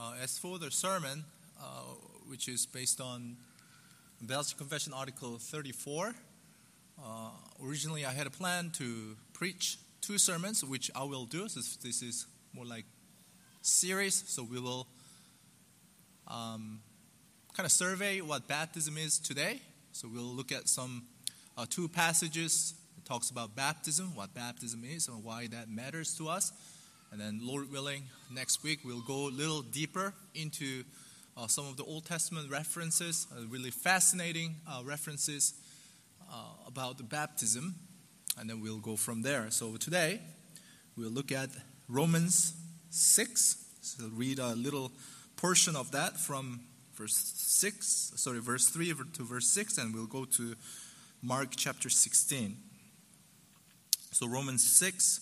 As for the sermon, which is based on Belgian Confession Article 34, originally I had a plan to preach 2 sermons, which I will do. So this is more like series, so we will kind of survey what baptism is today. So we'll look at some 2 passages that talks about baptism, what baptism is, and why that matters to us. And then, Lord willing, next week we'll go a little deeper into some of the Old Testament references, really fascinating references about the baptism. And then we'll go from there. So today, we'll look at Romans 6. So read a little portion of that from verse 3 to verse 6, and we'll go to Mark chapter 16. So Romans 6,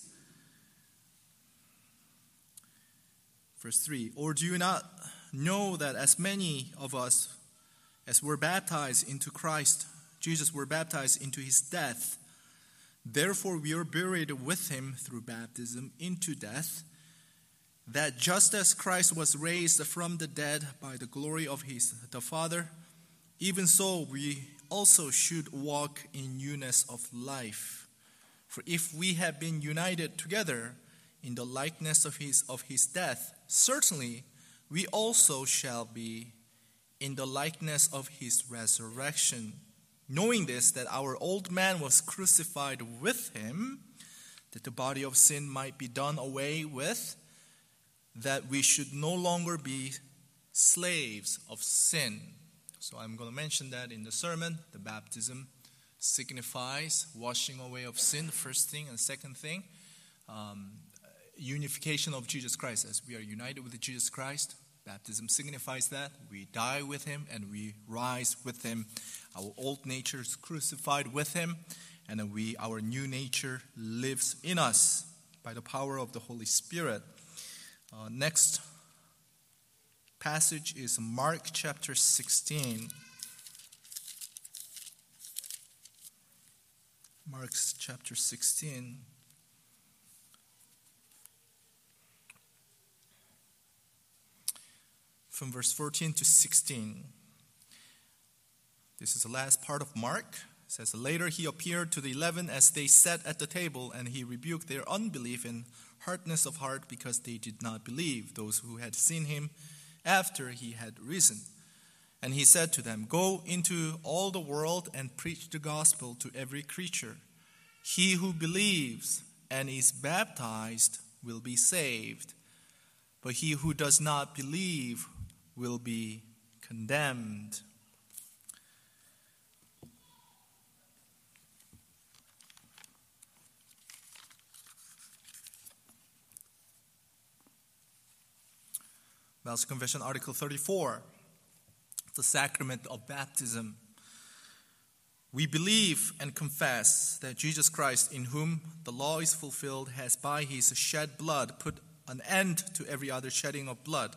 verse 3. Or do you not know that as many of us as were baptized into Christ Jesus were baptized into his death? Therefore we are buried with him through baptism into death, that just as Christ was raised from the dead by the glory of the Father, even so we also should walk in newness of life. For if we have been united together in the likeness of his death, certainly we also shall be in the likeness of his resurrection. Knowing this, that our old man was crucified with him, that the body of sin might be done away with, that we should no longer be slaves of sin. So I'm going to mention that in the sermon. The baptism signifies washing away of sin, first thing, and second thing, unification of Jesus Christ. As we are united with Jesus Christ, baptism signifies that. We die with him and we rise with him. Our old nature is crucified with him, and then our new nature lives in us by the power of the Holy Spirit. Next passage is Mark chapter 16. Mark chapter 16. From verse 14 to 16. This is the last part of Mark. It says, later he appeared to the 11 as they sat at the table, and he rebuked their unbelief and hardness of heart because they did not believe those who had seen him after he had risen. And he said to them, go into all the world and preach the gospel to every creature. He who believes and is baptized will be saved, but he who does not believe will be condemned. Belgian Confession Article 34, the sacrament of baptism. We believe and confess that Jesus Christ, in whom the law is fulfilled, has by his shed blood put an end to every other shedding of blood,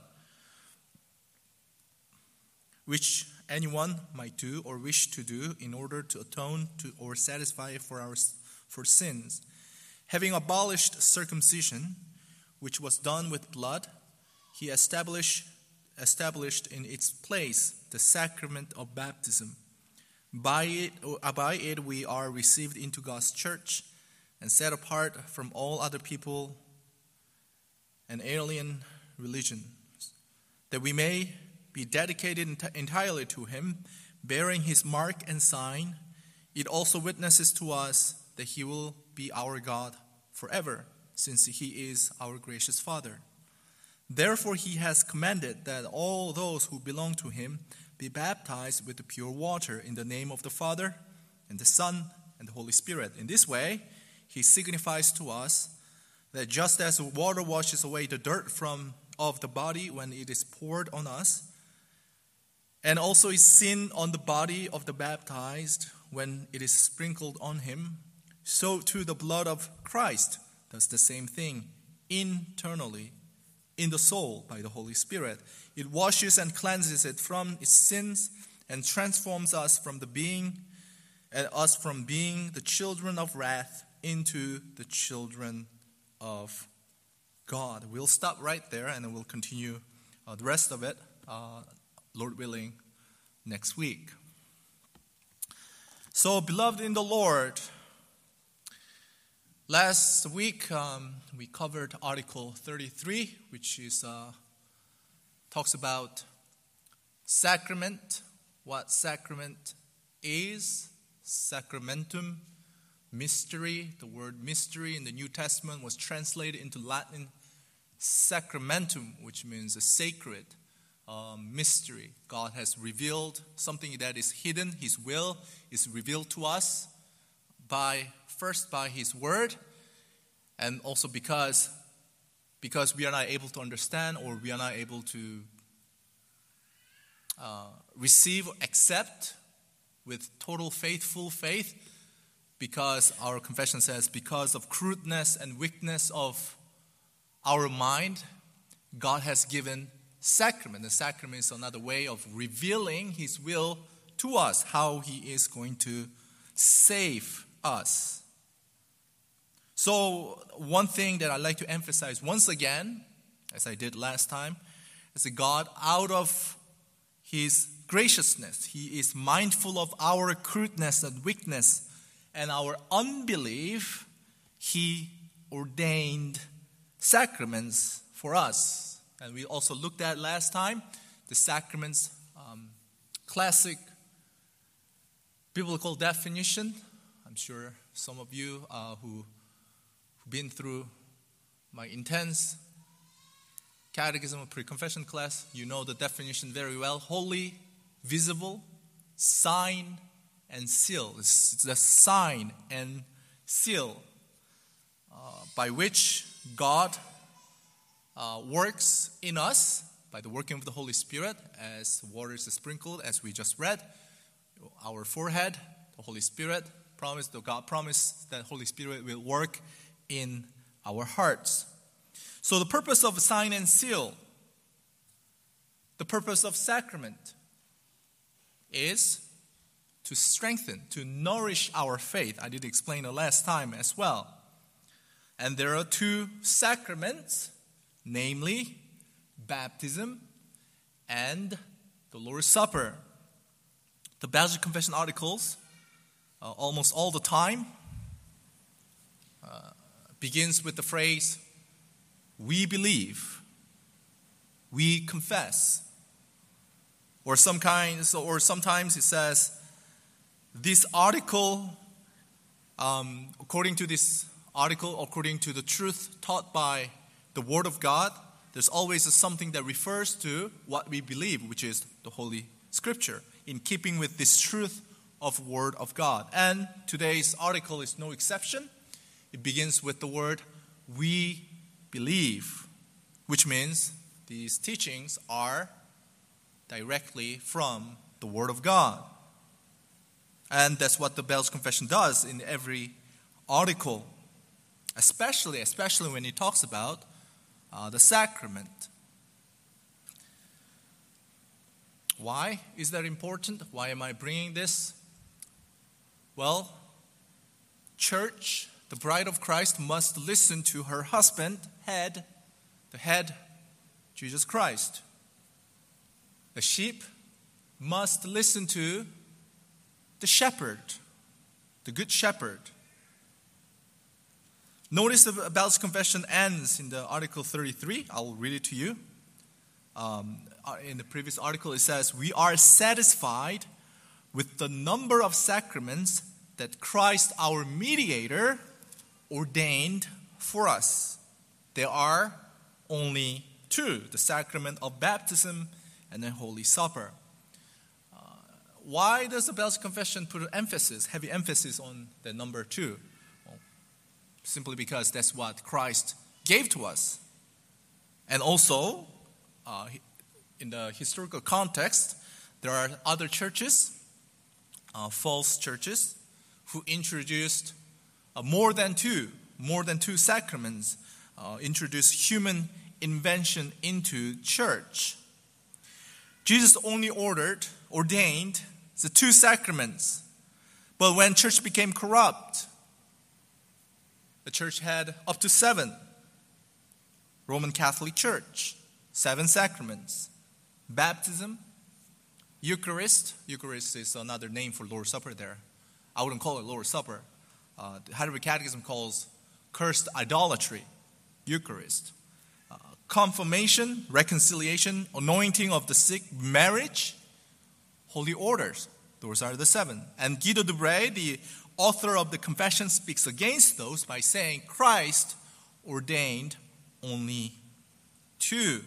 which anyone might do or wish to do in order to atone to or satisfy for sins, having abolished circumcision, which was done with blood. He established in its place the sacrament of baptism. By it we are received into God's church and set apart from all other people and alien religions, that we may be dedicated entirely to him, bearing his mark and sign. It also witnesses to us that he will be our God forever, since he is our gracious Father. Therefore he has commanded that all those who belong to him be baptized with the pure water in the name of the Father and the Son and the Holy Spirit. In this way, he signifies to us that just as water washes away the dirt of the body when it is poured on us, and also is sin on the body of the baptized when it is sprinkled on him, so too the blood of Christ does the same thing internally in the soul by the Holy Spirit. It washes and cleanses it from its sins and transforms us from being the children of wrath into the children of God. We'll stop right there and then we'll continue the rest of it, Lord willing, next week. So, beloved in the Lord, last week we covered Article 33, which is talks about sacrament, what sacrament is, sacramentum, mystery. The word mystery in the New Testament was translated into Latin sacramentum, which means a sacred mystery. God has revealed something that is hidden. His will is revealed to us first by His Word, and also because we are not able to understand, or we are not able to receive, accept with total faithful faith, because our confession says, because of crudeness and weakness of our mind, God has given sacrament. The sacrament is another way of revealing His will to us, how He is going to save us. So one thing that I'd like to emphasize once again, as I did last time, is that God, out of His graciousness, He is mindful of our crudeness and weakness and our unbelief. He ordained sacraments for us. And we also looked at last time the sacraments, classic biblical definition. I'm sure some of you who've been through my intense catechism or pre-confession class, you know the definition very well. Holy, visible, sign, and seal. It's the sign and seal by which God works in us by the working of the Holy Spirit, as water is sprinkled, as we just read. Our forehead, the Holy Spirit promised, God promised that Holy Spirit will work in our hearts. So the purpose of sign and seal, the purpose of sacrament, is to strengthen, to nourish our faith. I did explain it last time as well. And there are two sacraments, namely baptism and the Lord's Supper. The Belgian Confession articles, almost all the time, begins with the phrase, "We believe," "We confess," or sometimes it says, "This article, according to this article, according to the truth taught by the Word of God," there's always something that refers to what we believe, which is the Holy Scripture, in keeping with this truth of Word of God. And today's article is no exception. It begins with the word, "We believe," which means these teachings are directly from the Word of God. And that's what the Belgian Confession does in every article, especially when it talks about the sacrament. Why is that important? Why am I bringing this? Well, church, the bride of Christ, must listen to her husband, the head, Jesus Christ. The sheep must listen to the shepherd, the good shepherd. Notice the Belgian Confession ends in the Article 33. I'll read it to you. In the previous article, it says, "We are satisfied with the number of sacraments that Christ, our mediator, ordained for us. There are only two, the sacrament of baptism and the Holy Supper." Why does the Belgian Confession put heavy emphasis on the number two? Well, simply because that's what Christ gave to us. And also, in the historical context, there are other churches, false churches, who introduced more than two sacraments, introduced human invention into church. Jesus only ordained the two sacraments. But when church became corrupt, the church had up to 7. Roman Catholic Church, 7 sacraments: baptism, Eucharist. Eucharist is another name for Lord's Supper there. I wouldn't call it Lord's Supper. The Heidelberg Catechism calls cursed idolatry Eucharist. Confirmation, reconciliation, anointing of the sick, marriage, holy orders. Those are the 7. And Guido de Brès, the author of the Confession, speaks against those by saying Christ ordained only 2.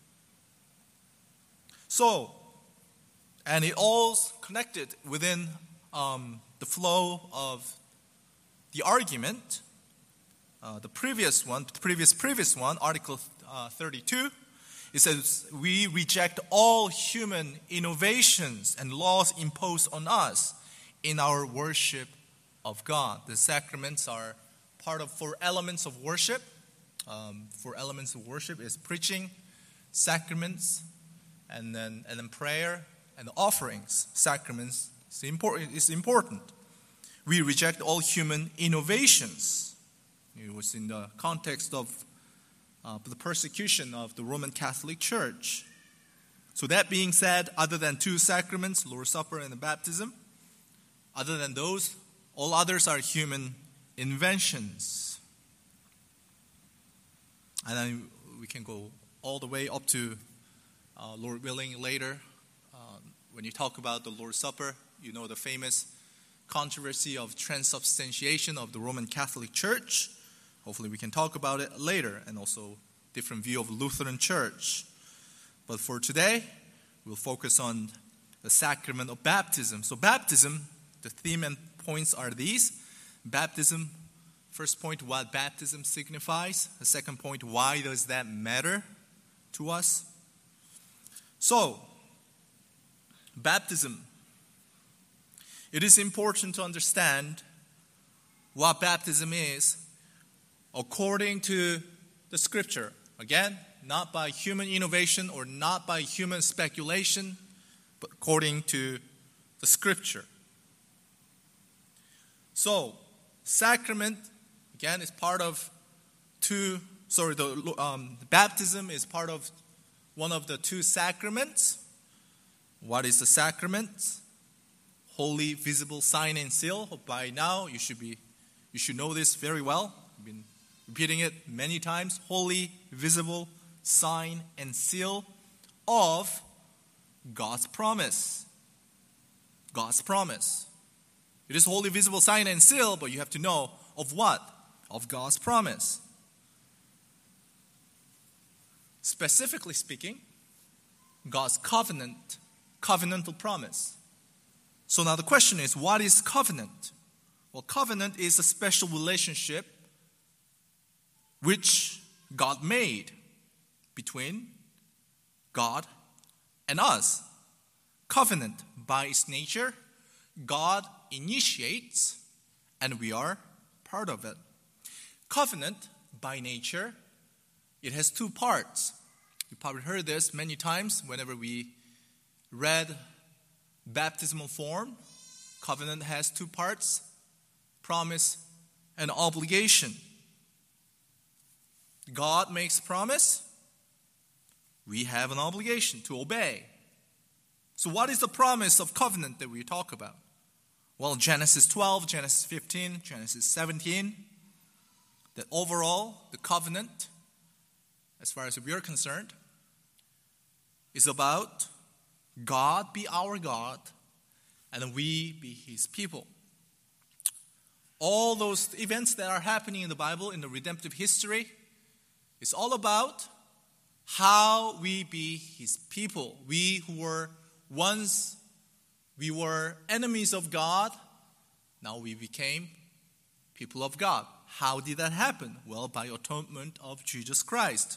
So, and it all's connected within the flow of the argument. The previous one, Article 32, it says, we reject all human innovations and laws imposed on us in our worship of God. The sacraments are part of 4 elements of worship. 4 elements of worship is preaching, sacraments, and then prayer and offerings. Sacraments is important. We reject all human innovations. It was in the context of the persecution of the Roman Catholic Church. So that being said, other than 2 sacraments, Lord's Supper and the baptism, other than those, all others are human inventions. And then we can go all the way up to, Lord willing, later. When you talk about the Lord's Supper, you know the famous controversy of transubstantiation of the Roman Catholic Church. Hopefully we can talk about it later, and also different view of the Lutheran Church. But for today, we'll focus on the sacrament of baptism. So baptism, the theme and points are these. Baptism, first point, what baptism signifies. The second point, why does that matter to us? So, baptism. It is important to understand what baptism is according to the Scripture. Again, not by human innovation or not by human speculation, but according to the Scripture. So, sacrament, again, is part of baptism is part of one of the 2 sacraments. What is the sacrament? Holy, visible sign and seal. By now, you should know this very well. I've been repeating it many times. Holy, visible sign and seal of God's promise. God's promise. It is holy, visible sign and seal, but you have to know of what? Of God's promise. Specifically speaking, God's covenantal promise. So now the question is, what is covenant? Well, covenant is a special relationship which God made between God and us. Covenant, by its nature, God initiates and we are part of it. Covenant, by nature, it has 2 parts. You probably heard this many times whenever we read baptismal form. Covenant has 2 parts, promise and obligation. God makes a promise. We have an obligation to obey. So what is the promise of covenant that we talk about? Well, Genesis 12, Genesis 15, Genesis 17, that overall, the covenant, as far as we are concerned, is about God be our God and we be His people. All those events that are happening in the Bible, in the redemptive history, is all about how we be His people. We who were once, we were enemies of God, now we became people of God. How did that happen? Well, by atonement of Jesus Christ.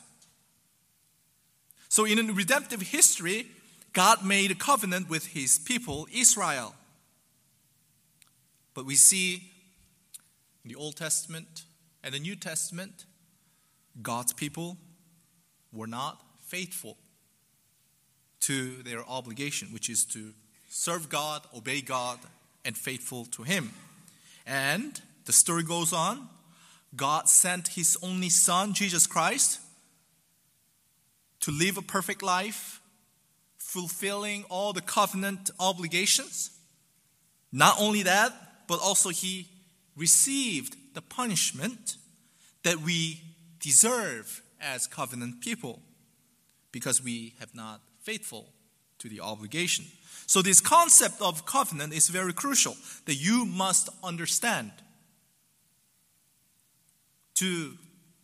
So in redemptive history, God made a covenant with His people, Israel. But we see in the Old Testament and the New Testament, God's people were not faithful to their obligation, which is to serve God, obey God, and faithful to Him. And the story goes on. God sent His only Son, Jesus Christ, to live a perfect life, fulfilling all the covenant obligations. Not only that, but also he received the punishment that we deserve as covenant people because we have not faithful to the obligation. So this concept of covenant is very crucial that you must understand to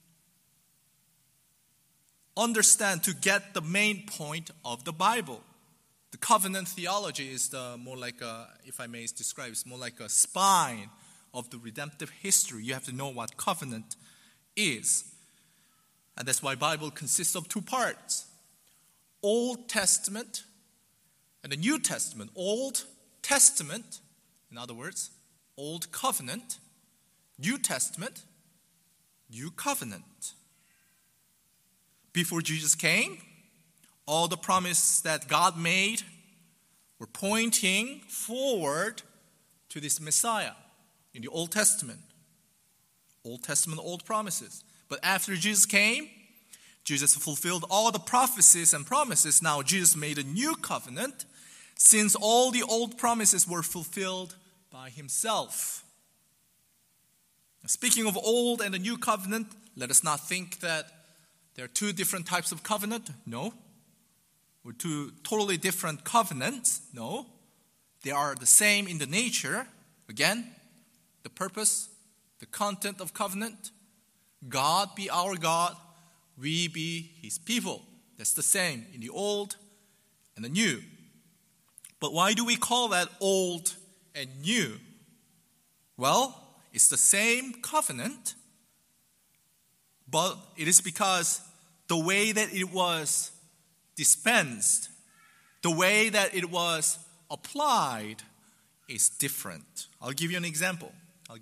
get the main point of the Bible. The covenant theology is more like if I may describe, it's more like a spine of the redemptive history. You have to know what covenant is. And that's why Bible consists of two parts. Old Testament and the New Testament. Old Testament, in other words, Old Covenant. New Testament, New Covenant. Before Jesus came, all the promises that God made were pointing forward to this Messiah in the Old Testament. Old Testament, old promises. But after Jesus came, Jesus fulfilled all the prophecies and promises. Now Jesus made a new covenant since all the old promises were fulfilled by himself. Speaking of old and the new covenant, let us not think that there are two different types of covenant. No. Or two totally different covenants. No. They are the same in the nature. Again, the purpose, the content of covenant. God be our God, we be his people. That's the same in the old and the new. But why do we call that old and new? Well, it's the same covenant, but it is because the way that it was dispensed, the way that it was applied is different. I'll give you an example.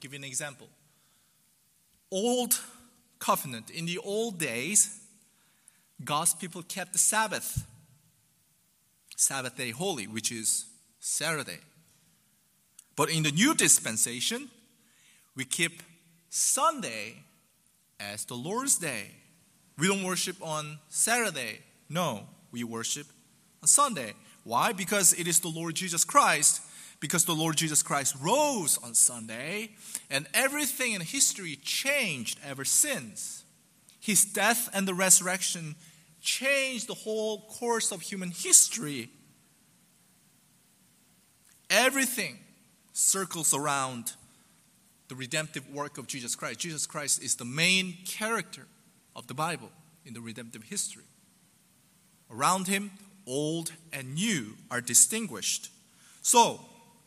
Old covenant. In the old days, God's people kept the Sabbath day holy, which is Saturday. But in the new dispensation, we keep Sunday as the Lord's day. We don't worship on Saturday. No, we worship on Sunday. Why? Because it is the Lord Jesus Christ. Because the Lord Jesus Christ rose on Sunday, and everything in history changed ever since. His death and the resurrection changed the whole course of human history. Everything circles around the redemptive work of Jesus Christ. Jesus Christ is the main character of the Bible in the redemptive history. Around him, old and new are distinguished. So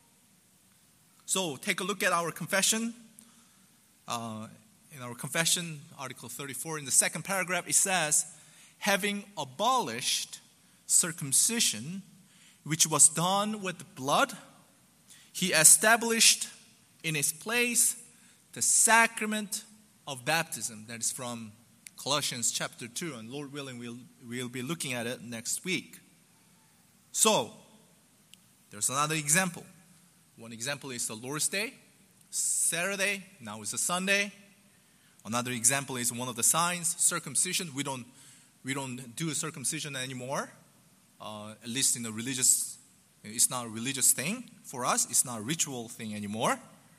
take a look at our confession. In our confession, Article 34, in the second paragraph, it says, having abolished circumcision, which was done with blood, he established in its place the sacrament of baptism. That is from Colossians chapter 2, and Lord willing, we'll be looking at it next week. So, there's another example. One example is the Lord's Day, Saturday, now it's a Sunday. Another example is one of the signs, circumcision. We don't do a circumcision anymore, at least in the religious. It's not a religious thing for us. It's not a ritual thing anymore.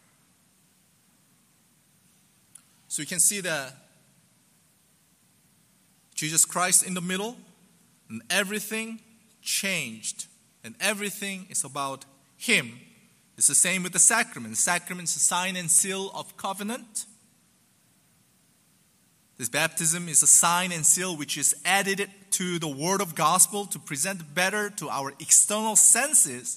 So you can see that Jesus Christ in the middle, and everything changed, and everything is about him. It's the same with the sacrament. The sacrament is a sign and seal of covenant. This baptism is a sign and seal which is added to the word of gospel to present better to our external senses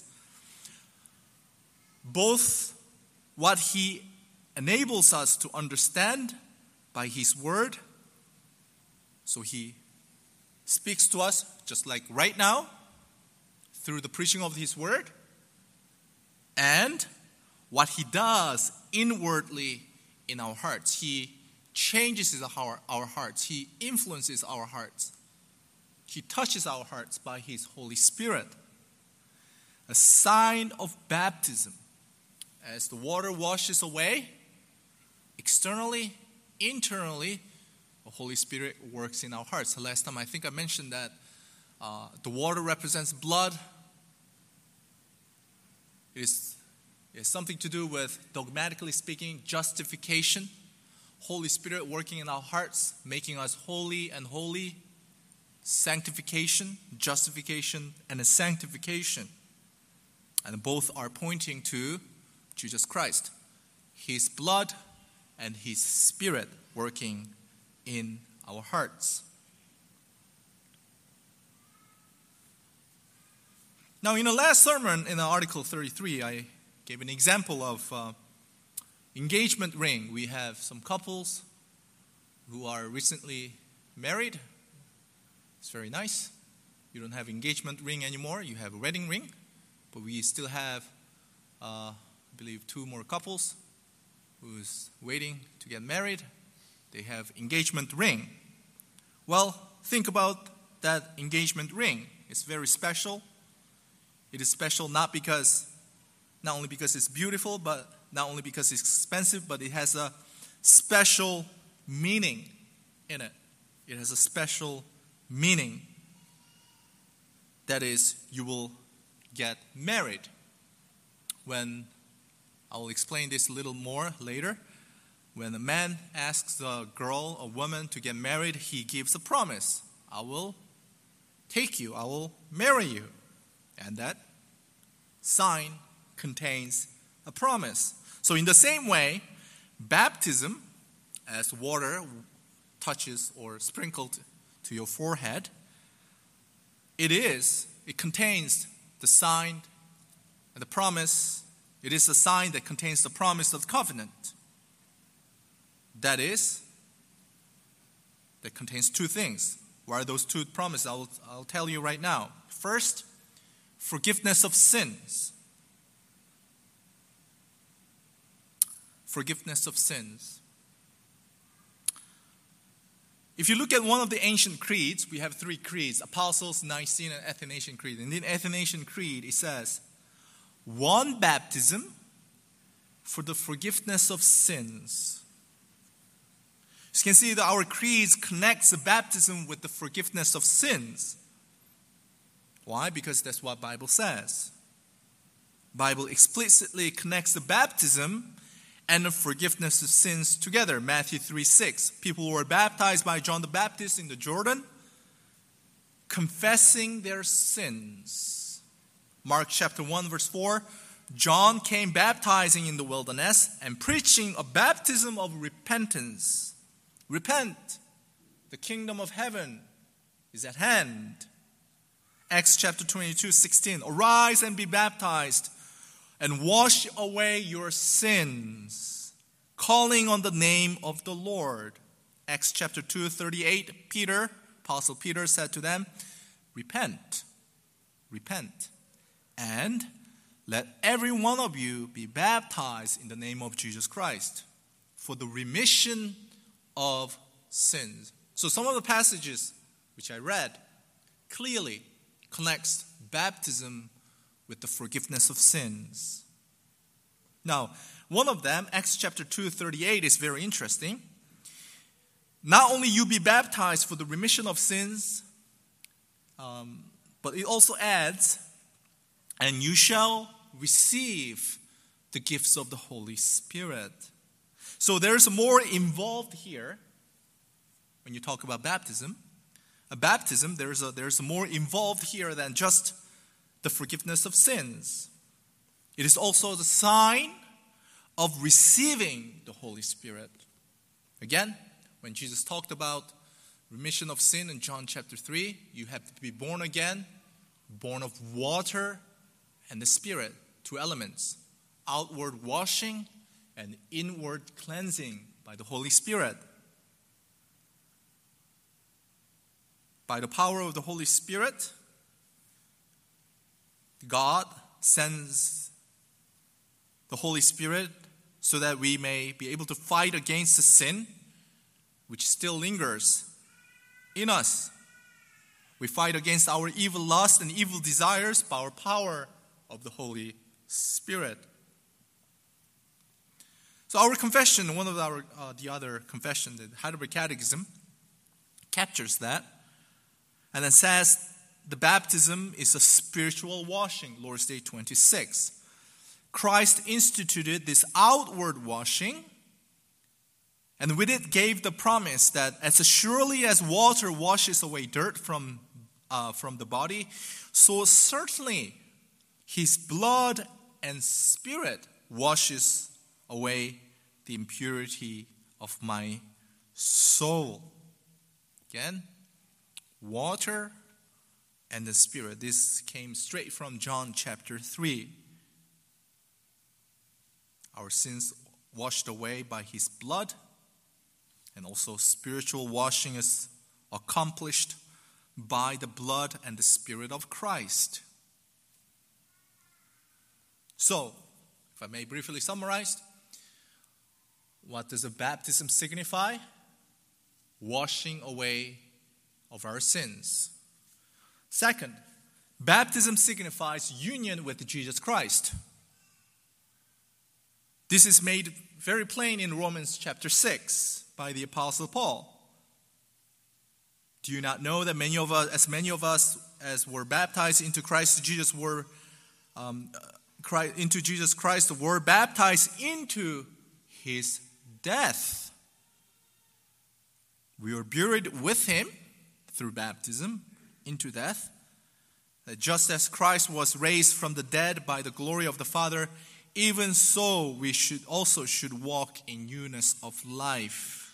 both what he enables us to understand by his word. So he speaks to us just like right now through the preaching of his word, and what he does inwardly in our hearts. He changes our hearts. He influences our hearts. He touches our hearts by his Holy Spirit. A sign of baptism. As the water washes away, externally, internally, the Holy Spirit works in our hearts. Last time I think I mentioned that the water represents blood. It is something to do with, dogmatically speaking, justification. Holy Spirit working in our hearts, making us holy and holy. Sanctification, justification, and a sanctification. And both are pointing to Jesus Christ. His blood and His Spirit working in our hearts. Now, in the last sermon, in Article 33, I gave an example of engagement ring. We have some couples who are recently married. It's very nice. You don't have engagement ring anymore. You have a wedding ring. But we still have, I believe, 2 more couples who's waiting to get married. They have engagement ring. Well, think about that engagement ring. It's very special. It is special not only because it's beautiful, but not only because it's expensive, but it has a special meaning in it. It has a special meaning. That is, you will get married. When I will explain this a little more later. When a man asks a girl, a woman to get married, he gives a promise. I will take you. I will marry you. And that sign contains a promise. So in the same way, baptism, as water touches or sprinkled to your forehead, it contains the sign and the promise. It is a sign that contains the promise of the covenant. That contains 2 things. What are those 2 promises? I'll tell you right now. First, forgiveness of sins. Forgiveness of sins. If you look at one of the ancient creeds, we have 3 creeds: Apostles', Nicene, and Athanasian Creed. In the Athanasian Creed, it says, one baptism for the forgiveness of sins. You can see that our creeds connects the baptism with the forgiveness of sins. Why? Because that's what the Bible says. The Bible explicitly connects the baptism and the forgiveness of sins together. Matthew 3:6. People were baptized by John the Baptist in the Jordan, confessing their sins. Mark chapter 1 verse 4. John came baptizing in the wilderness and preaching a baptism of repentance. Repent, the kingdom of heaven is at hand. Acts chapter 22:16. Arise and be baptized and wash away your sins, calling on the name of the Lord. Acts chapter 2:38. Apostle Peter said to them, repent, and let every one of you be baptized in the name of Jesus Christ for the remission of sins. So some of the passages which I read clearly connects baptism with the forgiveness of sins. Now, one of them, Acts chapter 2:38, is very interesting. Not only you be baptized for the remission of sins, but it also adds, and you shall receive the gifts of the Holy Spirit. So there's more involved here when you talk about baptism. There's more involved here than just the forgiveness of sins. It is also the sign of receiving the Holy Spirit. Again, when Jesus talked about remission of sin in John chapter 3, you have to be born again, born of water and the Spirit, 2 elements, outward washing and inward cleansing by the Holy Spirit. By the power of the Holy Spirit, God sends the Holy Spirit so that we may be able to fight against the sin which still lingers in us. We fight against our evil lust and evil desires by our power of the Holy Spirit. So our confession, one of the other confession, the Heidelberg Catechism, captures that. And then says the baptism is a spiritual washing, Lord's Day 26. Christ instituted this outward washing, and with it gave the promise that as surely as water washes away dirt from the body, so certainly his blood and spirit washes away the impurity of my soul. Again, water and the Spirit. This came straight from John chapter 3. Our sins washed away by his blood, and also spiritual washing is accomplished by the blood and the Spirit of Christ. So, if I may briefly summarize, what does a baptism signify? Washing away of our sins. Second, baptism signifies union with Jesus Christ. This is made very plain in Romans chapter 6 by the Apostle Paul. Do you not know that many of us as were baptized into Christ Jesus were baptized into his death? We were buried with him through baptism into death. That just as Christ was raised from the dead by the glory of the Father, even so we should walk in newness of life.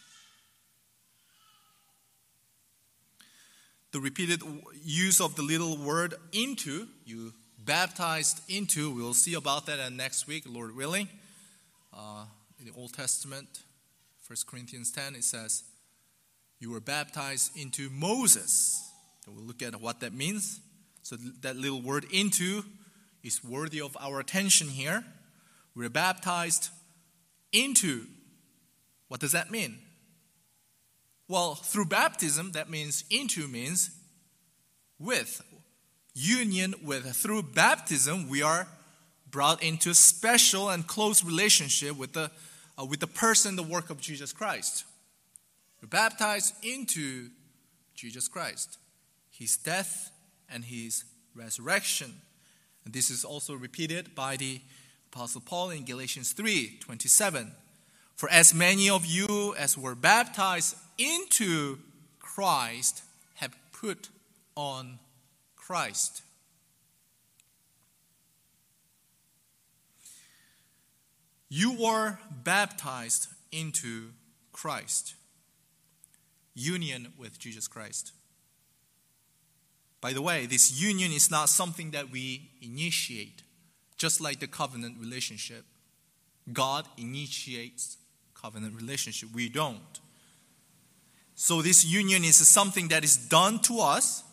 The repeated use of the little word into, you baptized into, we'll see about that next week, Lord willing. In the Old Testament, 1 Corinthians 10, it says, you were baptized into Moses. So we'll look at what that means. So that little word into is worthy of our attention here. We're baptized into. What does that mean? Well, through baptism, that means into means with. Union with. Through baptism, we are brought into a special and close relationship with the person, the work of Jesus Christ. We're baptized into Jesus Christ, his death and his resurrection. And this is also repeated by the Apostle Paul in Galatians 3:27. For as many of you as were baptized into Christ have put on Christ. You were baptized into Christ. Union with Jesus Christ. By the way, this union is not something that we initiate, just like the covenant relationship. God initiates covenant relationship. We don't. So this union is something that is done to us,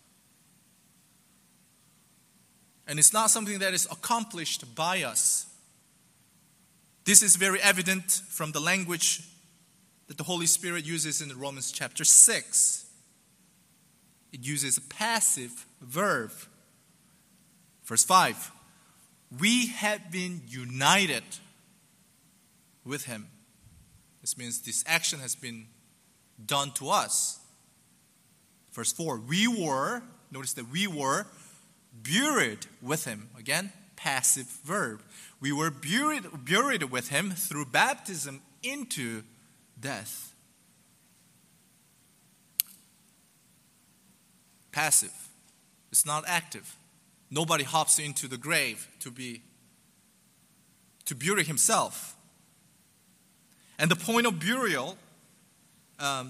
and it's not something that is accomplished by us. This is very evident from the language that the Holy Spirit uses in Romans chapter 6. It uses a passive verb. Verse 5. We have been united with him. This means this action has been done to us. Verse 4. Notice that we were buried with him. Again, passive verb. We were buried with him through baptism into death. Passive. It's not active. Nobody hops into the grave to bury himself. And the point of burial, that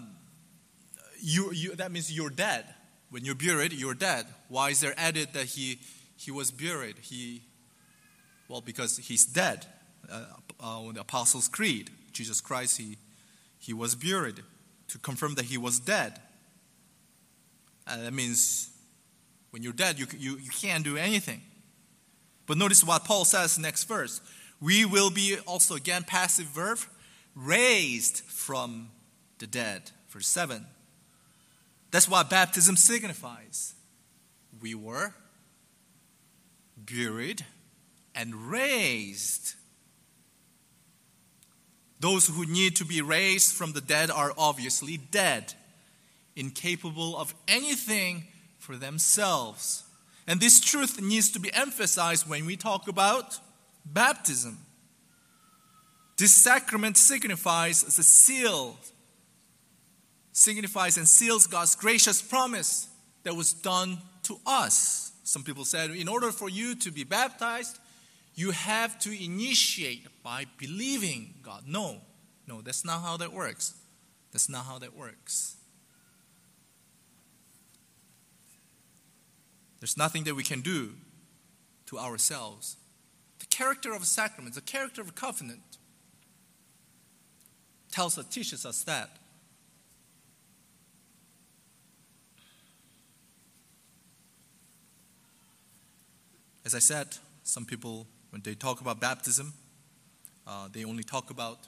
means you're dead. When you're buried, you're dead. Why is there added that he was buried? Because he's dead. In the Apostles' Creed, Jesus Christ, he was buried to confirm that he was dead. That means when you're dead, you can't do anything. But notice what Paul says next verse. We will be also, again, passive verb, raised from the dead. Verse 7. That's what baptism signifies. We were buried and raised. Those who need to be raised from the dead are obviously dead. incapable of anything for themselves. And this truth needs to be emphasized when we talk about baptism. This sacrament signifies the seal, signifies and seals God's gracious promise that was done to us. Some people said, in order for you to be baptized, you have to initiate by believing God. No, that's not how that works. That's not how that works. There's nothing that we can do to ourselves. The character of a sacrament, the character of a covenant, teaches us that. As I said, some people, when they talk about baptism, they only talk about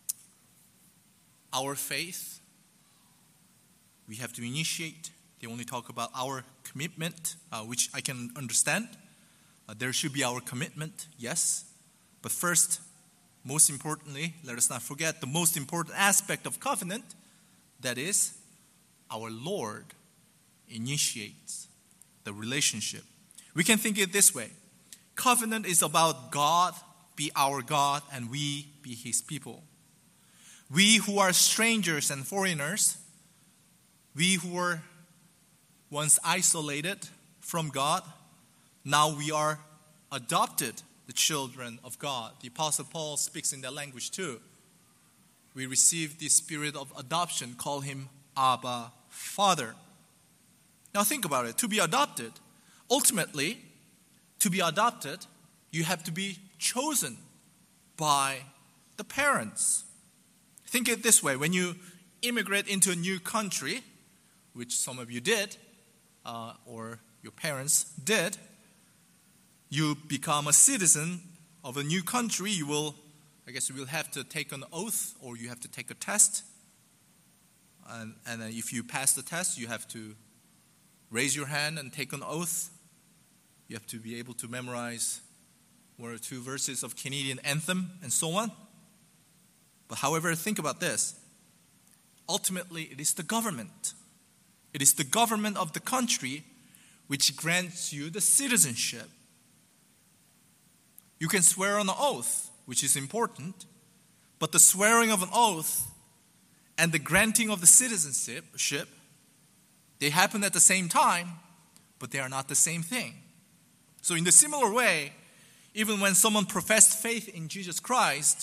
our faith. We have to initiate. They only talk about our commitment, which I can understand. There should be our commitment, yes. But first, most importantly, let us not forget the most important aspect of covenant, that is, our Lord initiates the relationship. We can think it this way. Covenant is about God be our God and we be His people. We who are strangers and foreigners, we who were once isolated from God, now we are adopted, the children of God. The Apostle Paul speaks in that language too. We receive the spirit of adoption, call Him Abba, Father. Now think about it. To be adopted, ultimately, to be adopted, you have to be chosen by the parents. Think it this way. When you immigrate into a new country, which some of you did, or your parents did, you become a citizen of a new country. You will have to take an oath or you have to take a test. And if you pass the test, you have to raise your hand and take an oath. You have to be able to memorize 1 or 2 verses of Canadian anthem and so on. But however, think about this. Ultimately, it is the government. It is the government of the country which grants you the citizenship. You can swear on an oath, which is important, but the swearing of an oath and the granting of the citizenship, they happen at the same time, but they are not the same thing. So in the similar way, even when someone professed faith in Jesus Christ,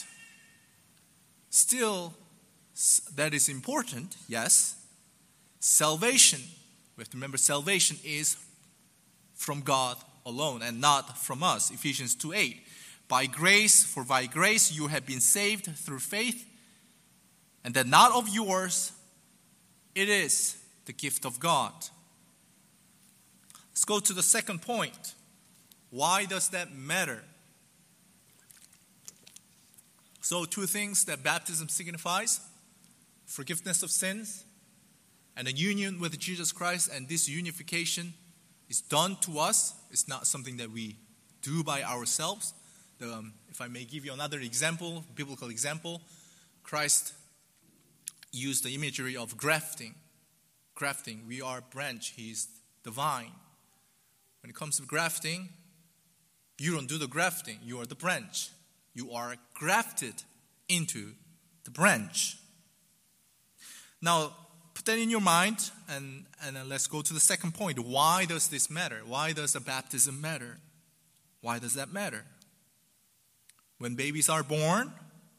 still that is important, yes. Salvation, we have to remember salvation is from God alone and not from us. Ephesians 2:8. By grace you have been saved through faith, and that not of yours, it is the gift of God. Let's go to the second point. Why does that matter? So 2 things that baptism signifies: forgiveness of sins and a union with Jesus Christ. And this unification is done to us. It's not something that we do by ourselves. If I may give you another example, biblical example, Christ used the imagery of grafting. We are a branch, He's the vine. When it comes to grafting, you don't do the grafting, you are the branch. You are grafted into the branch. Now, put that in your mind, and let's go to the second point. Why does this matter? Why does the baptism matter? Why does that matter? When babies are born,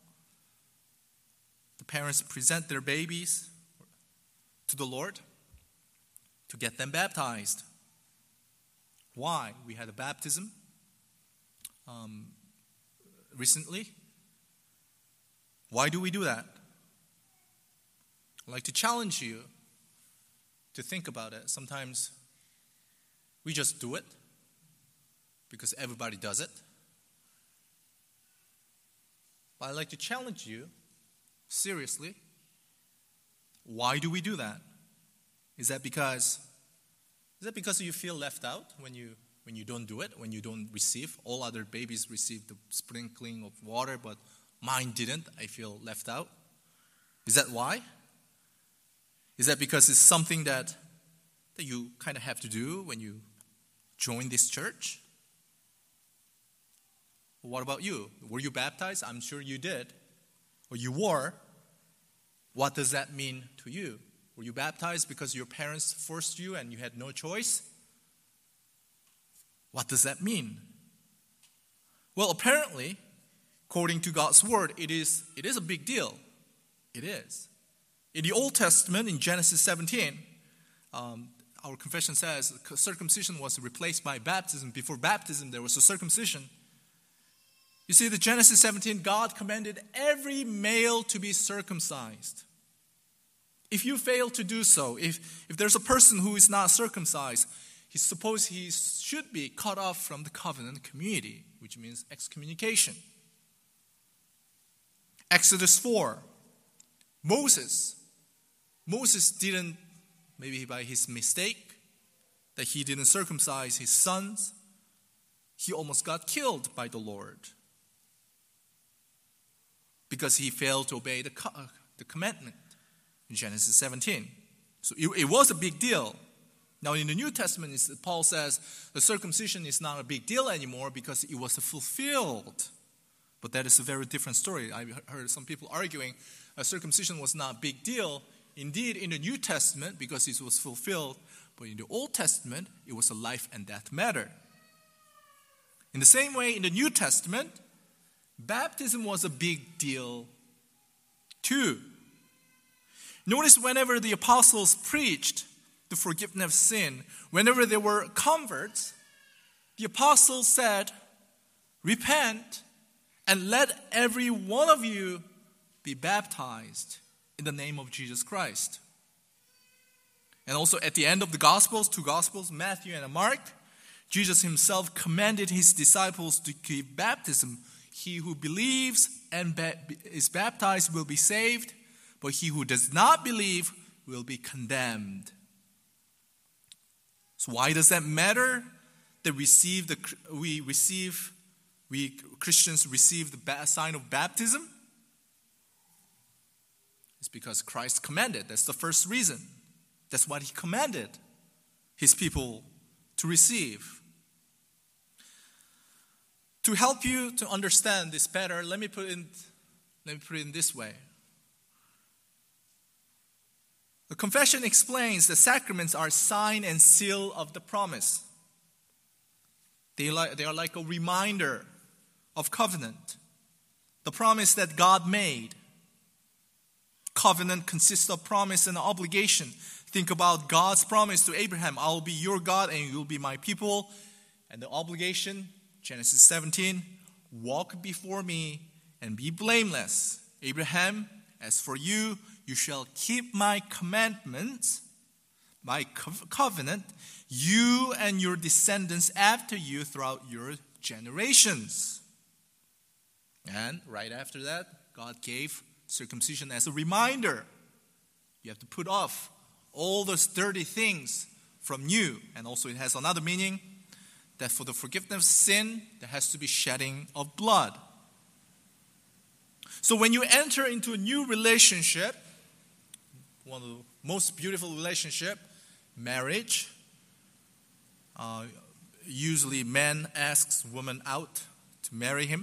the parents present their babies to the Lord to get them baptized. Why? We had a baptism recently. Why do we do that? I'd like to challenge you to think about it. Sometimes we just do it because everybody does it. But I'd like to challenge you seriously. Why do we do that? Is that because you feel left out when you don't do it, when you don't receive? All other babies receive the sprinkling of water, but mine didn't. I feel left out. Is that why? Is that because it's something that you kind of have to do when you join this church? What about you? Were you baptized? I'm sure you did. Or you were. What does that mean to you? Were you baptized because your parents forced you and you had no choice? What does that mean? Well, apparently, according to God's word, it is a big deal. It is. In the Old Testament, in Genesis 17, our confession says circumcision was replaced by baptism. Before baptism, there was a circumcision. You see, the Genesis 17, God commanded every male to be circumcised. If you fail to do so, if there's a person who is not circumcised, he should be cut off from the covenant community, which means excommunication. Exodus 4, Moses didn't, maybe by his mistake, that he didn't circumcise his sons. He almost got killed by the Lord because he failed to obey the commandment in Genesis 17. So it was a big deal. Now in the New Testament, Paul says the circumcision is not a big deal anymore because it was fulfilled. But that is a very different story. I heard some people arguing circumcision was not a big deal. Indeed, in the New Testament, because it was fulfilled. But in the Old Testament, it was a life and death matter. In the same way, in the New Testament, baptism was a big deal too. Notice whenever the apostles preached the forgiveness of sin, whenever there were converts, the apostles said, repent and let every one of you be baptized in the name of Jesus Christ. And also at the end of the Gospels, two Gospels, Matthew and Mark, Jesus himself commanded his disciples to give baptism. He who believes and is baptized will be saved, but he who does not believe will be condemned. So why does that matter? That we Christians receive the sign of baptism? It's because Christ commanded. That's the first reason. That's what he commanded his people to receive. To help you to understand this better, let me put it in this way. The confession explains the sacraments are sign and seal of the promise. They are like a reminder of covenant, the promise that God made. Covenant consists of promise and obligation. Think about God's promise to Abraham, I will be your God and you will be my people. And the obligation, Genesis 17, walk before me and be blameless. Abraham, as for you, you shall keep my commandments, my covenant, you and your descendants after you throughout your generations. And right after that, God gave circumcision as a reminder. You have to put off all those dirty things from you. And also it has another meaning, that for the forgiveness of sin, there has to be shedding of blood. So when you enter into a new relationship, one of the most beautiful relationship, marriage, usually man asks woman out to marry him.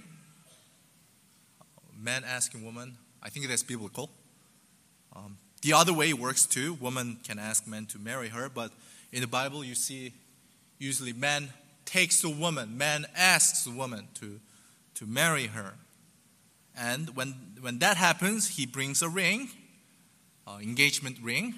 Man asking woman, I think that's biblical. The other way works too. Woman can ask men to marry her, but in the Bible you see usually man takes the woman, man asks the woman to marry her. And when that happens, he brings a ring, engagement ring.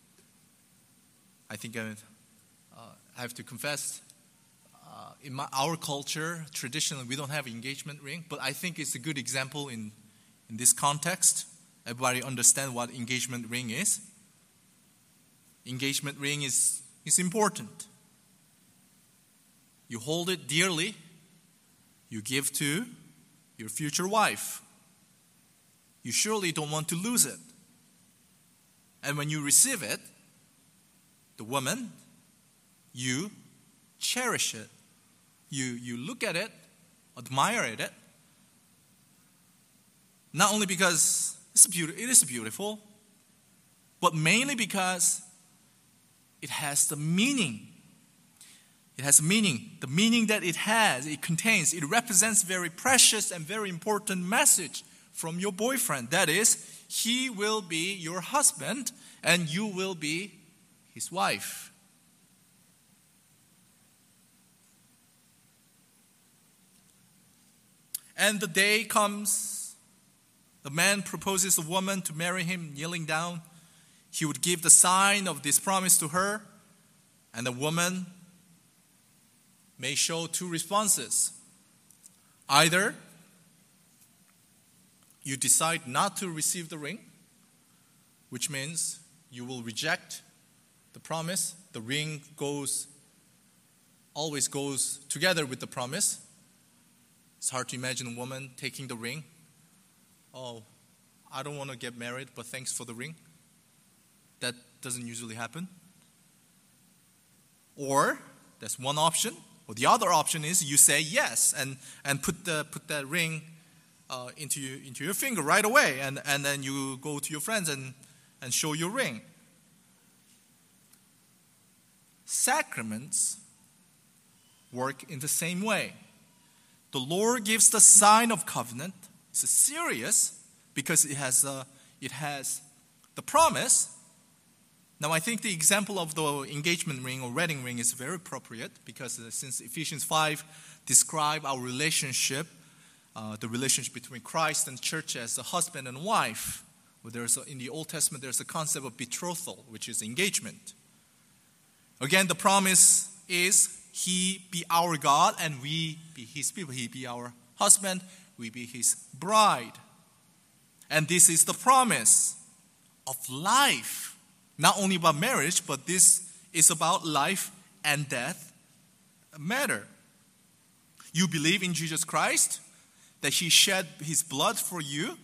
I think I have to confess, in our culture, traditionally we don't have an engagement ring, but I think it's a good example in this context. Everybody understand what engagement ring is. Engagement ring is important. You hold it dearly. You give to your future wife. You surely don't want to lose it. And when you receive it, the woman, you cherish it. You look at it, admire it. Not only because it is beautiful, but mainly because it has the meaning. It has meaning. The meaning that it contains, it represents very precious and very important message from your boyfriend. That is, he will be your husband and you will be his wife. And the day comes, the man proposes a woman to marry him, kneeling down. He would give the sign of this promise to her, and the woman may show two responses. Either you decide not to receive the ring, which means you will reject the promise. The ring always goes together with the promise. It's hard to imagine a woman taking the ring. Oh, I don't want to get married, but thanks for the ring. That doesn't usually happen. Or, that's one option. Or the other option is you say yes and put that ring into your finger right away, and then you go to your friends and show your ring. Sacraments work in the same way. The Lord gives the sign of covenant. It's serious because it has the promise. Now, I think the example of the engagement ring or wedding ring is very appropriate because since Ephesians 5 describe our relationship, the relationship between Christ and church as a husband and wife. In the Old Testament, there's a concept of betrothal, which is engagement. Again, the promise is He be our God and we be His people. He be our husband, we be His bride. And this is the promise of life. Not only about marriage, but this is about life and death matter. You believe in Jesus Christ, that He shed His blood for you,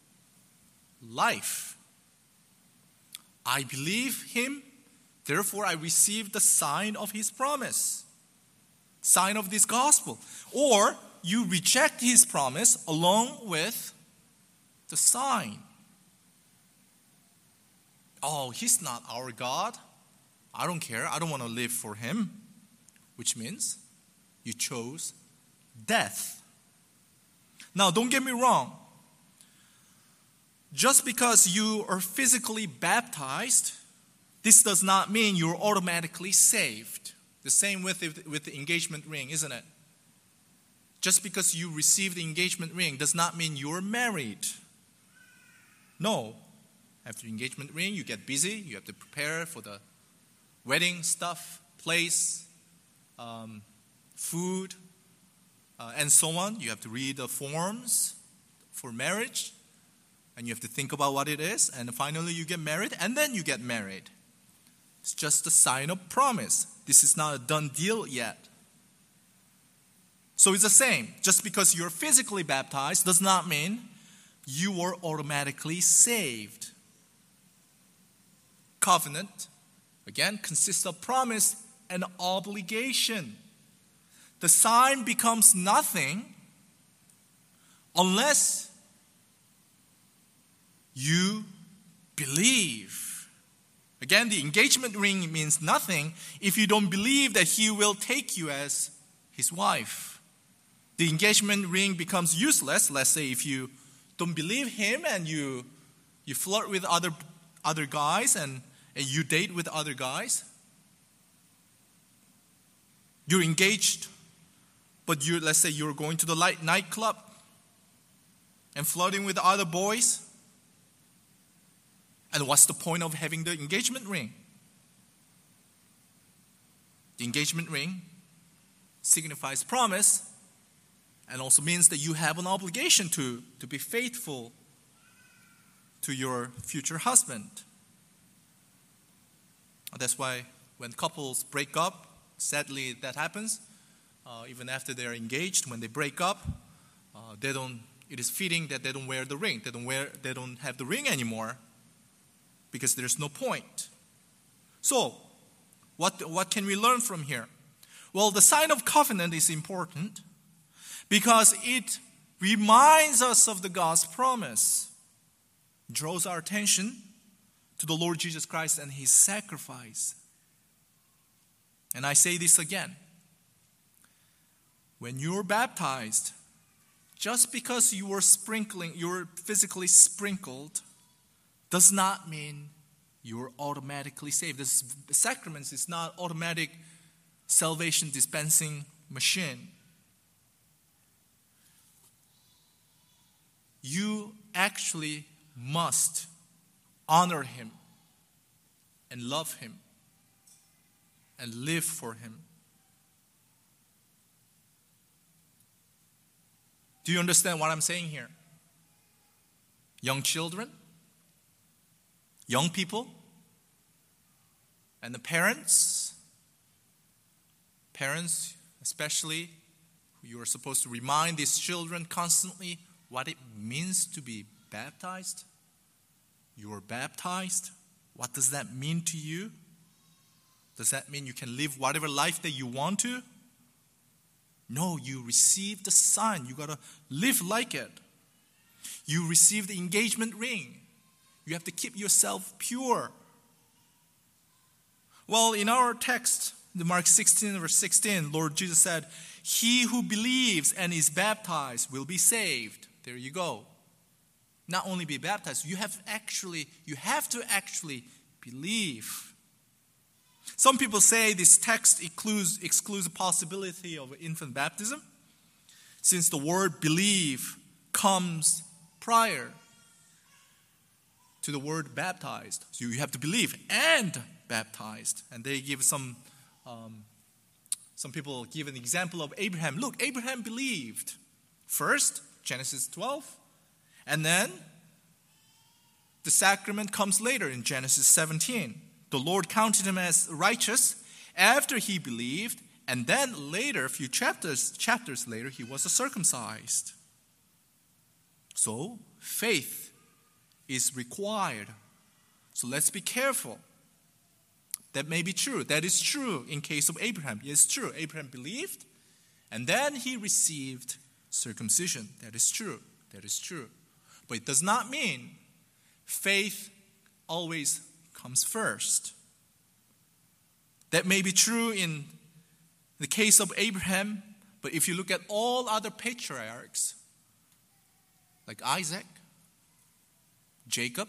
life. I believe Him, therefore I receive the sign of His promise. Sign of this gospel. Or you reject His promise along with the sign. Oh, He's not our God. I don't care. I don't want to live for Him. Which means you chose death. Now, don't get me wrong. Just because you are physically baptized, this does not mean you're automatically saved. The same with the engagement ring, isn't it? Just because you receive the engagement ring does not mean you're married. No. After the engagement ring, you get busy. You have to prepare for the wedding stuff, place, food, and so on. You have to read the forms for marriage. And you have to think about what it is. And finally, you get married. And then you get married. It's just a sign of promise. This is not a done deal yet. So it's the same. Just because you're physically baptized does not mean you are automatically saved. Covenant, again, consists of promise and obligation. The sign becomes nothing unless you believe. Again, the engagement ring means nothing if you don't believe that He will take you as His wife. The engagement ring becomes useless, let's say, if you don't believe Him and you flirt with other guys and you date with other guys. You're engaged, but let's say you're going to the nightclub and flirting with other boys. And what's the point of having the engagement ring? The engagement ring signifies promise and also means that you have an obligation to be faithful to your future husband. That's why when couples break up, sadly that happens. Even after they're engaged, when they break up, it is fitting that they don't wear the ring. They don't have the ring anymore because there's no point. So, what can we learn from here? Well, the sign of covenant is important because it reminds us of the God's promise, draws our attention to the Lord Jesus Christ and his sacrifice. And I say this again. When you're baptized, just because you were physically sprinkled, does not mean you're automatically saved. This sacrament is not automatic salvation dispensing machine. You actually must honor him and love him and live for him. Do you understand what I'm saying here? Young children, young people, and the parents especially, you are supposed to remind these children constantly what it means to be baptized. You are baptized. What does that mean to you? Does that mean you can live whatever life that you want to? No, you receive the sign. You got to live like it. You receive the engagement ring. You have to keep yourself pure. Well, in our text, the Mark 16, verse 16, Lord Jesus said, "He who believes and is baptized will be saved." There you go. Not only be baptized, you have to actually believe. Some people say this text excludes the possibility of infant baptism, since the word believe comes prior to the word baptized. So you have to believe and baptized. And they give some people give an example of Abraham. Look, Abraham believed first, Genesis 12, and then the sacrament comes later in Genesis 17. The Lord counted him as righteous after he believed, and then later, a few chapters later, he was circumcised. So, faith is required. So let's be careful. That may be true. That is true in case of Abraham. It's true. Abraham believed, and then he received circumcision. That is true. That is true. But it does not mean faith always comes first. That may be true in the case of Abraham, but if you look at all other patriarchs, like Isaac, Jacob,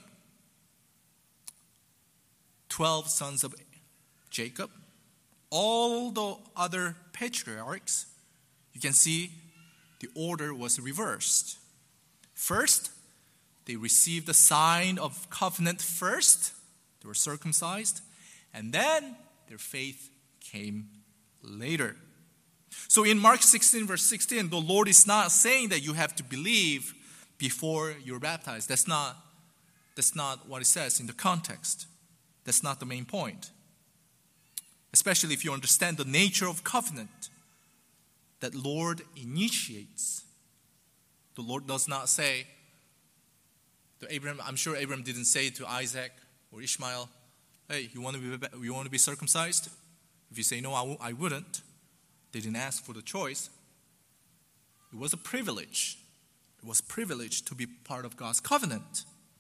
12 sons of Jacob, all the other patriarchs, you can see the order was reversed. First, they received the sign of covenant first. They were circumcised. And then their faith came later. So in Mark 16, verse 16, the Lord is not saying that you have to believe before you're baptized. That's not what it says in the context. That's not the main point. Especially if you understand the nature of covenant that Lord initiates. The Lord does not say to Abraham, I'm sure Abraham didn't say to Isaac or Ishmael, hey, you want to be circumcised? If you say, no, I wouldn't. They didn't ask for the choice. It was a privilege. It was a privilege to be part of God's covenant.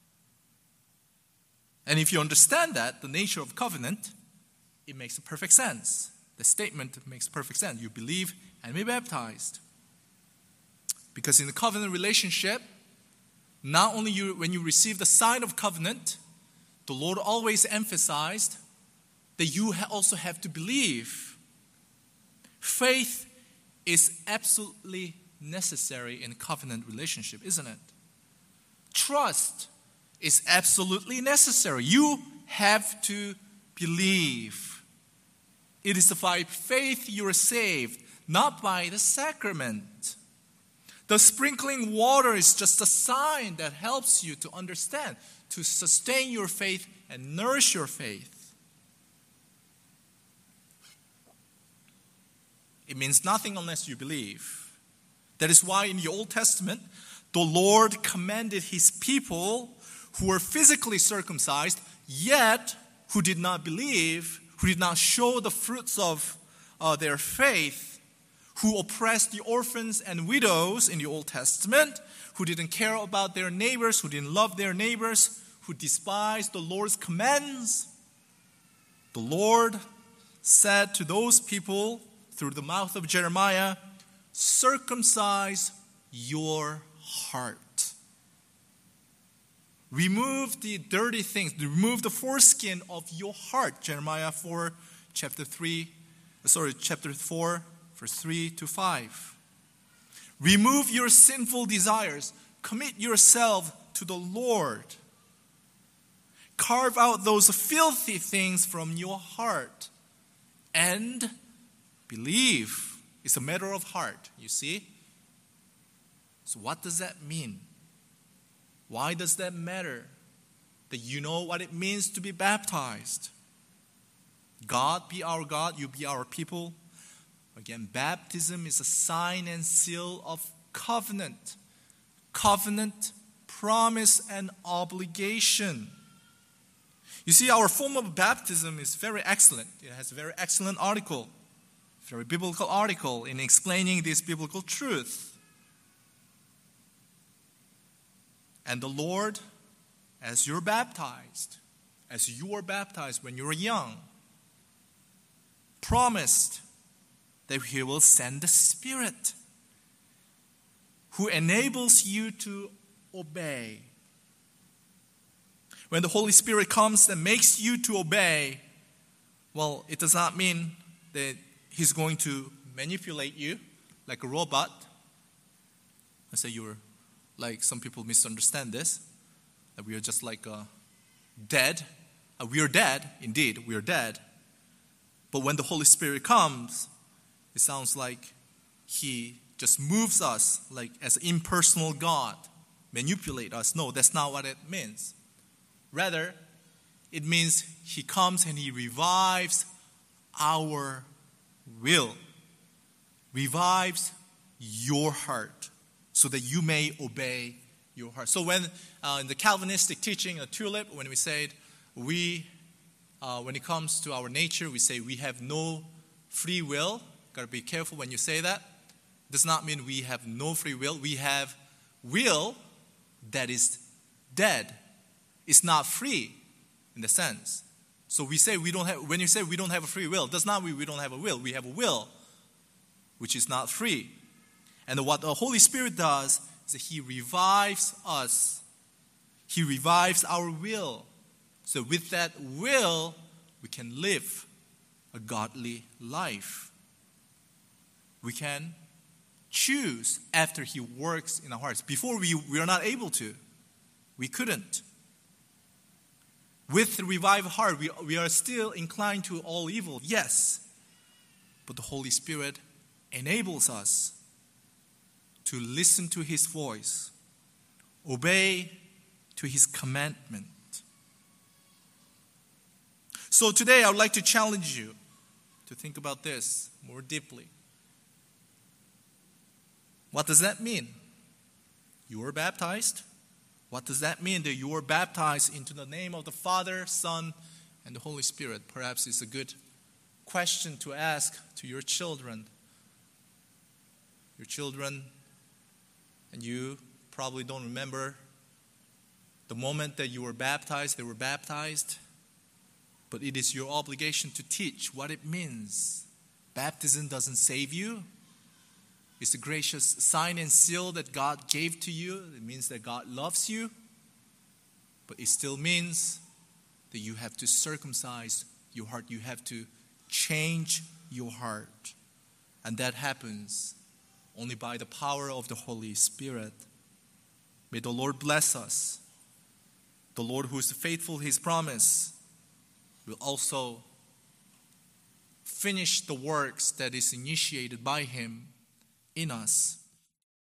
And if you understand that, the nature of covenant, it makes perfect sense. The statement makes perfect sense. You believe and be baptized. Because in the covenant relationship, not only when you receive the sign of covenant, the Lord always emphasized that you also have to believe. Faith is absolutely necessary in covenant relationship, isn't it? Trust is absolutely necessary. You have to believe. It is by faith you are saved, not by the sacrament. The sprinkling water is just a sign that helps you to understand, to sustain your faith and nourish your faith. It means nothing unless you believe. That is why in the Old Testament, the Lord commanded his people who were physically circumcised, yet who did not believe, who did not show the fruits of their faith, who oppressed the orphans and widows in the Old Testament, who didn't care about their neighbors, who didn't love their neighbors, who despise the Lord's commands, the Lord said to those people through the mouth of Jeremiah, circumcise your heart. Remove the dirty things. Remove the foreskin of your heart. Jeremiah chapter 4, verse 3 to 5. Remove your sinful desires. Commit yourself to the Lord. Carve out those filthy things from your heart. And believe. It's a matter of heart, you see? So what does that mean? Why does that matter? That you know what it means to be baptized. God be our God, you be our people. Again, baptism is a sign and seal of covenant. Covenant, promise, and obligation. You see, our form of baptism is very excellent. It has a very excellent article, very biblical article in explaining this biblical truth. And the Lord, as you are baptized when you were young, promised that He will send the Spirit who enables you to obey. When the Holy Spirit comes and makes you to obey, well, it does not mean that He's going to manipulate you like a robot. Let's say some people misunderstand this, that we are just like dead. We are dead, indeed, we are dead. But when the Holy Spirit comes, it sounds like He just moves us like as an impersonal God, manipulate us. No, that's not what it means. Rather, it means He comes and He revives our will, revives your heart, so that you may obey your heart. So when in the Calvinistic teaching, a tulip, when we say when it comes to our nature, we say we have no free will. Got to be careful when you say that. It does not mean we have no free will. We have will that is dead. It's not free in the sense. So we say we don't have. When you say we don't have a free will, it does not mean we don't have a will. We have a will, which is not free. And what the Holy Spirit does is that He revives us. He revives our will. So with that will, we can live a godly life. We can choose after He works in our hearts. Before we are not able to. We couldn't. With the revived heart, we are still inclined to all evil, yes. But the Holy Spirit enables us to listen to His voice, obey to His commandment. So today I would like to challenge you to think about this more deeply. What does that mean? You were baptized. What does that mean that you were baptized into the name of the Father, Son, and the Holy Spirit? Perhaps it's a good question to ask to your children. Your children, and you probably don't remember the moment that you were baptized, they were baptized. But it is your obligation to teach what it means. Baptism doesn't save you. It's a gracious sign and seal that God gave to you. It means that God loves you. But it still means that you have to circumcise your heart. You have to change your heart. And that happens only by the power of the Holy Spirit. May the Lord bless us. The Lord who is faithful to His promise will also finish the works that is initiated by Him in us.